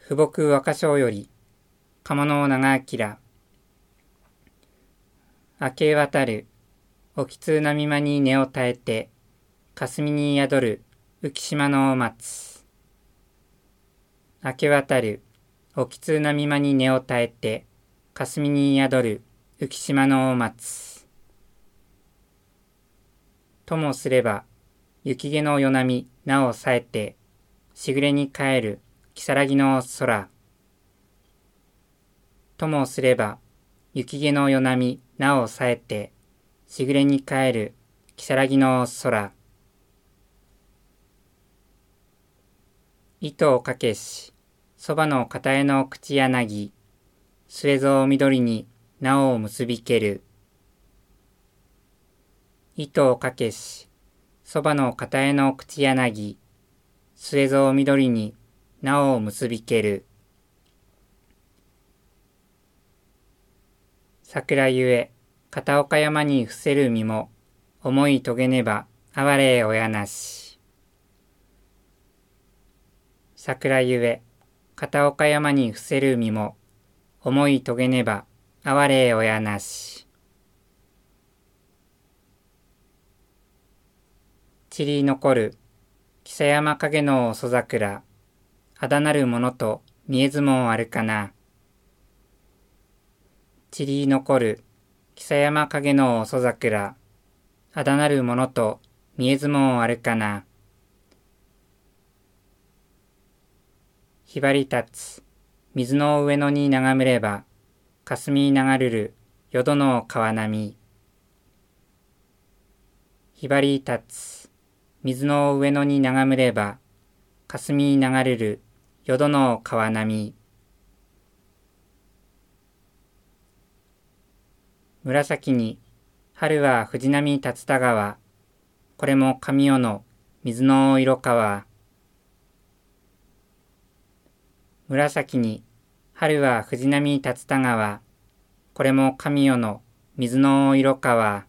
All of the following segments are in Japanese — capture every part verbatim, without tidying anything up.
富木若生より、鴨の長明。明け渡る、おきつ波間に根を耐えて、霞に宿る浮島の松。明け渡る、おきつ波間に根を耐えて、霞に宿る浮島の松。ともすれば、雪気の夜波なおさえて、しぐれに帰る如月の空。ともすれば、雪気の夜波なおさえて、しぐれに帰る如月の空。糸をかけし、そばの片絵の口柳、すれぞ緑になお結びける。糸をかけし、そばの片絵の口柳、すれぞ緑になお結びける。桜ゆえ、片岡山に伏せる身も、思い遂げねば哀れ親なし。桜ゆえ、片岡山に伏せる身も、思い遂げねば哀れ親なし。散り残る、象山影の遅桜、あだなるものと見えずもあるかな。散り残る、象山影の遅桜、あだなるものと見えずもあるかな。ひばり立つ、水の上野に眺めれば、霞流るる淀の川波。ひばり立つ、水の上野に眺めれば、霞流るる淀の川波。紫に春は藤波竜田川、これも神代の水の色川。紫に春は藤波竜田川、これも神代の水の色川。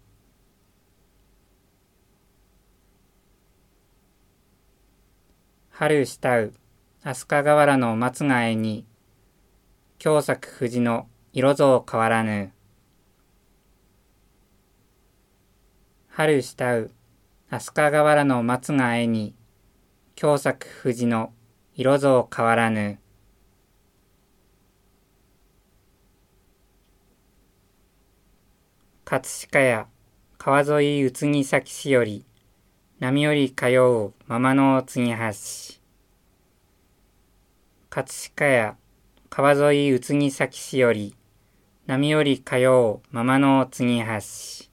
春したう飛鳥河原の松がえに、今日咲く藤の色ぞ変わらぬ。春したう飛鳥河原の松がえに、今日咲く藤の色ぞ変わらぬ。葛飾や川沿い宇津木崎市より、波より通うままの継ぎ橋。葛飾や川沿い宇津木崎市より、波より通うままの継ぎ橋。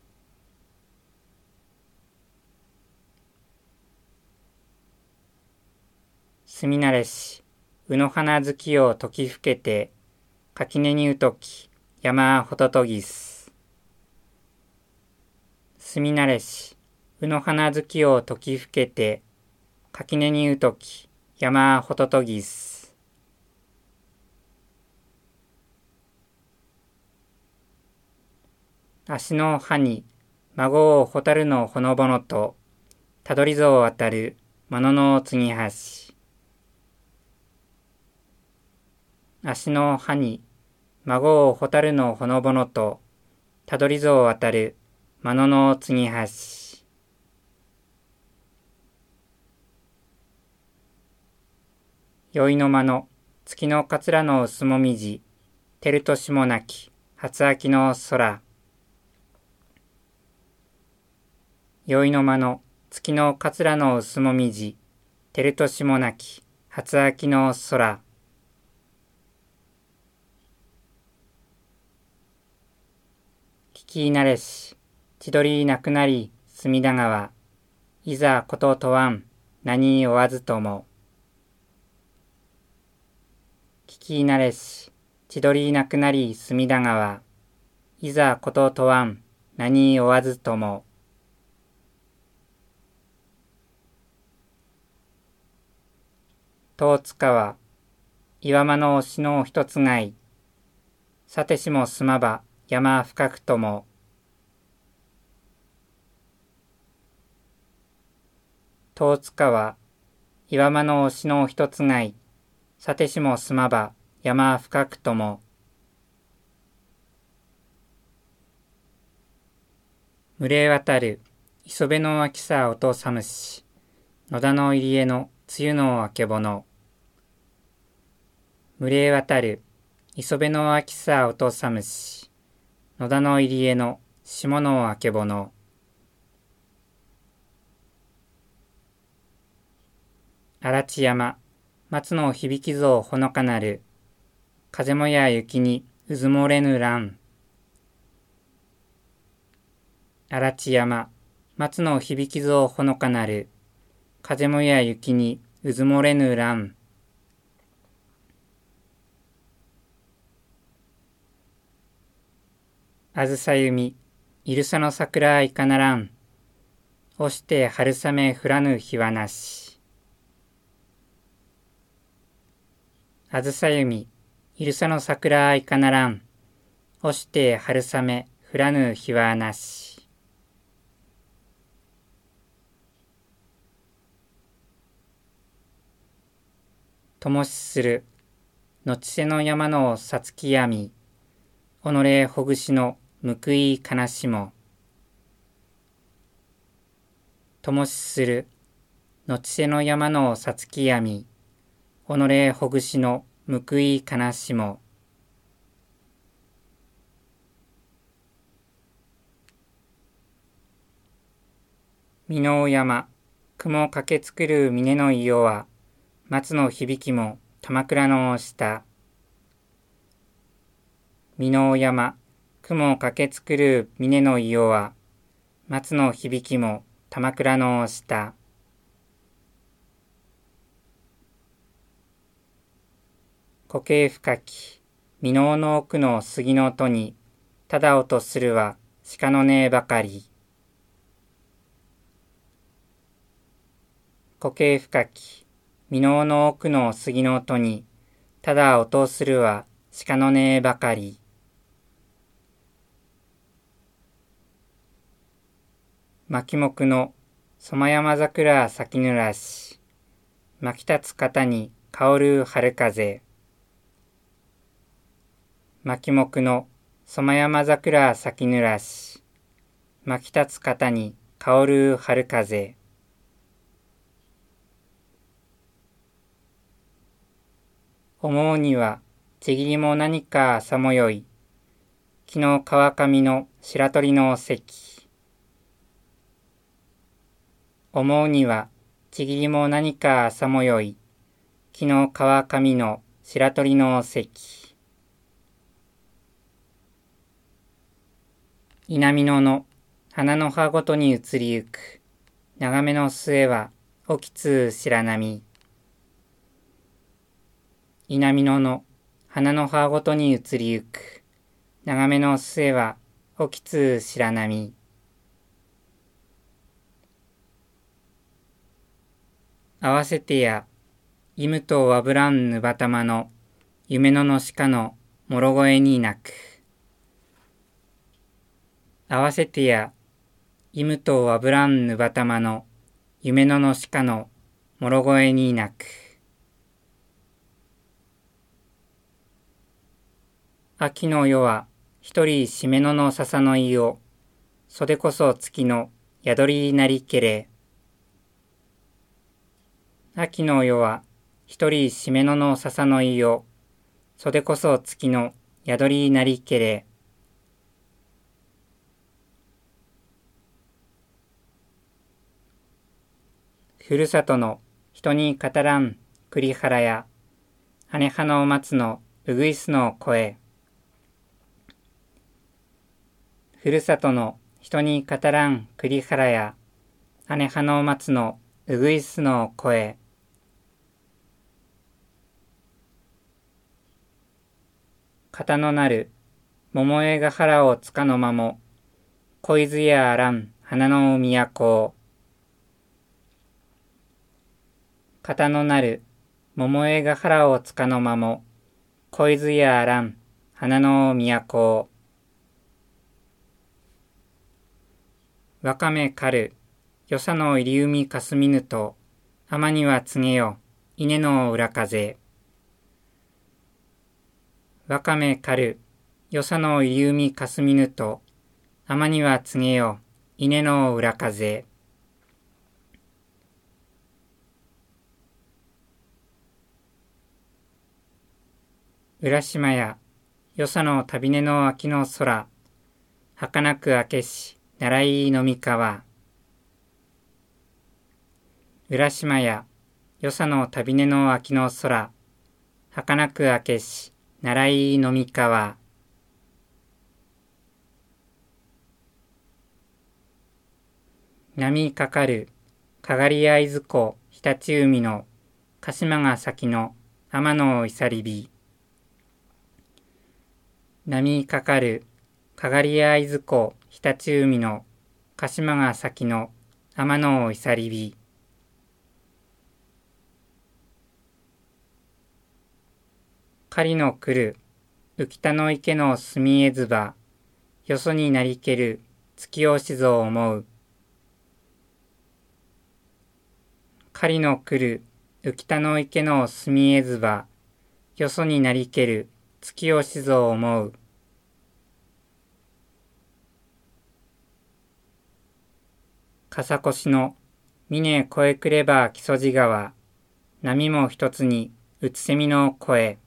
住慣れし、卯の花月を解きふけて、垣根にうとき、山ほととぎす。住慣れし、卯の花月を解きふけて、垣根にうとき、山ほととぎす。足の葉に、孫を蛍のほのぼのと、たどりぞを渡る、間野の継ぎ橋。足の葉に、孫を蛍のほのぼのと、たどりぞを渡る、間野の継ぎ橋。宵の間の月のかつらの薄もみじ、照る年もなき初秋の空。宵の間の月のかつらの薄もみじ、照る年もなき初秋の空。聞き慣れし、千鳥なくなり隅田川、いざこととわん、何追わずとも。聞き慣れし、千鳥なくなり隅田川、いざこととわん、何追わずとも。十津川、岩間の押しの一つがい、さてしもすまば山深くとも。十津川、岩間の押しの一つがい、 さてしもすまば山深くとも。群れ渡る磯辺の秋さ音寒し、野田の入り江の梅雨のあけぼの。群れ渡る磯辺の秋さ音寒し、野田の入り江の下のあけぼの。荒地山、松の響きぞほのかなる、風もや雪にうずもれぬ蘭。荒地山、松の響きぞほのかなる、風もや雪にうずもれぬ蘭。あずさゆみ、いるさの桜いかならん。おして春雨降らぬ日はなし。あずさゆみ、いるさの桜いかならん。おして春雨降らぬ日はなし。ともしする、のちせの山のさつきやみ。おのれほぐしの報い悲しも。ともしする、のちせの山のさつきやみ。おのれほぐしの報い悲しも。美濃山、雲駆けつくる峰の伊予は、松の響きも鎌倉の下。美濃山、雲駆けつくる峰の伊予は、松の響きも鎌倉の下。湖景深き、美濃の奥の杉の戸に、ただ音するは鹿の音ばかり。湖景深き、美濃の奥の杉の戸に、ただ音するは鹿の音ばかり。牧目の染山桜咲きぬらし、巻き立つ肩に香る春風。牧目の染山桜咲きぬらし、巻き立つ肩に香る春風。思うにはちぎりも何か朝もよい、昨日川上の白鳥の関。思うにはちぎりも何か朝もよい、昨日川上の白鳥の関。稲美濃の花の葉ごとに移りゆく、眺めの末は起きつ白波。稲美濃の花の葉ごとに移りゆく、眺めの末は起きつ白波。合わせてや、いむとわぶらんぬばたまの、夢ののしかのもろ声に鳴く。合わせてや、いむとわぶらんぬばたまの、夢ののしかのもろ声に鳴く。秋の夜は、一人しめのの笹の井を、袖こそ月の宿りなりけれ。秋の夜は、一人しめのの笹の井を、袖こそ月の宿りなりけれ。ふるさとの人に語らん栗原や、羽葉の松のうぐいすの声。ふるさとの人に語らん栗原や、羽葉の松のうぐいすの声。型のなる桃江ヶ原をつかの間も、小泉やあらん花の都を。型のなる桃江ヶ原をつかの間も、小泉やあらん花の都を。わかめかるよさの入り海かすみぬと、天には告げよ稲の裏風。 わかめかる、よさの入り海かすみぬと、天には告げよ、稲の裏風。浦島や、よさの旅根の秋の空、儚く明けし、習い飲み川。浦島や、よさの旅根の秋の空、儚く明けし、習い飲み川。波かかる、かがり会津湖、常陸海の、鹿島が先の、天のいさりび。波かかる、かがり会津湖、常陸海の、鹿島が先の、天のいさりび。狩りの来る、浮田の池の住江ずば、よそになりける、月をしぞ思う。狩りの来る、浮田の池の住江ずば、よそになりける、月をしぞ思う。笠越の、峰越えくれば木曽路川、波も一つに、うつせみの声。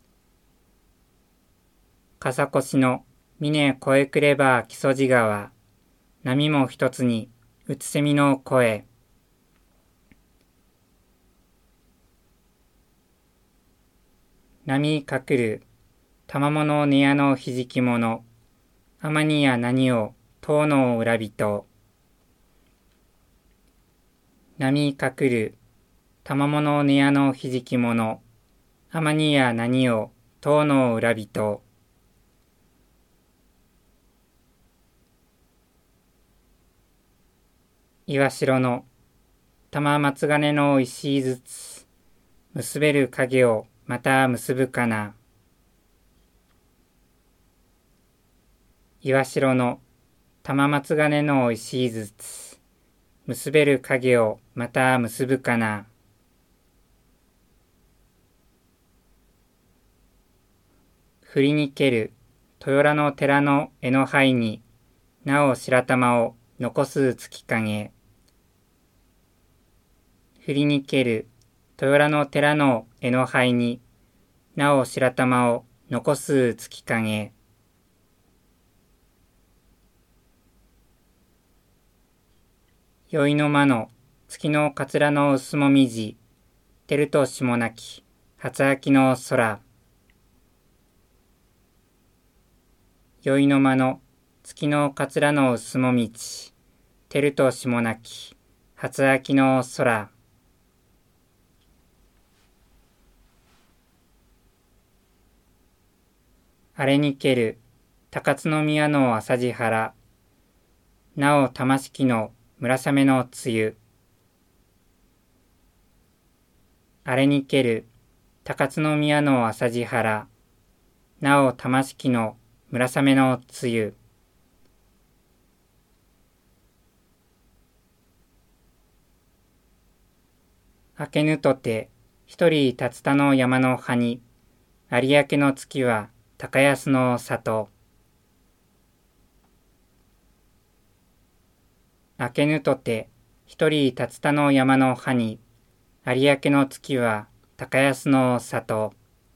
笠越の、峰越えくれば木曽路川、波も一つに、うつせみの声。波かくる、たまものねやのひじきもの、天にや何を、遠の裏人。波かくる、たまものねやのひじきもの、天にや何を、遠の裏人。岩城の、玉松金の石ずつ、結べる影をまた結ぶかな。岩城の、玉松金の石ずつ、結べる影をまた結ぶかな。振りにける、豊良の寺の絵の灰に、なお白玉を残す月影。振りにける、豊良の寺の絵の灰に、なお白玉を残す月影。宵の間の月のかつらの薄もみじ、照るとしもなき、初秋の空。宵の間の月のかつらの薄もみち、照るとしもなき、初秋の空。あれにける、高津宮の朝地原、なお玉敷の村雨の梅雨。あれにける、高津宮の朝地原、なお玉敷の村雨の梅雨。明けぬとて、一人竜田の山の葉に、有明の月は高安の里。明けぬとて、一人竜田の山の葉に、有明の月は高安の里。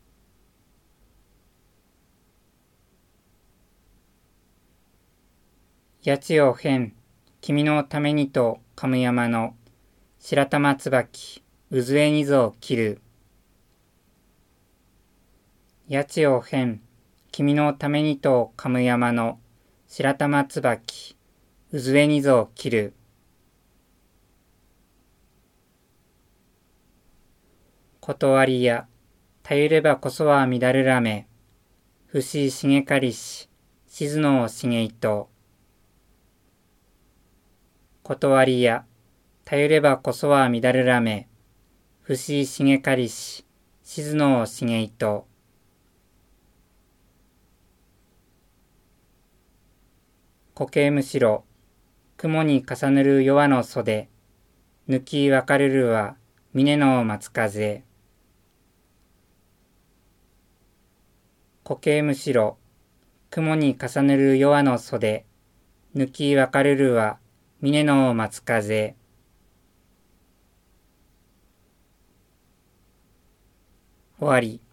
八千代変、君のためにと神山の、白玉椿、うずえにぞ切る。八千代変、君のためにと神山の、白玉椿、うずえにぞ切る。断りや、たゆればこそは乱るらめ、不思しげかりし、しずのしげいと。断りや、たゆればこそは乱るらめ、不思しげかりし、しずのしげいと。こけむしろ、雲に重ねる弱の袖、抜き分かるるは、峰の松風。 固形むしろ、雲に重ねる弱の袖、抜き分かるるは、峰の松風。終わり。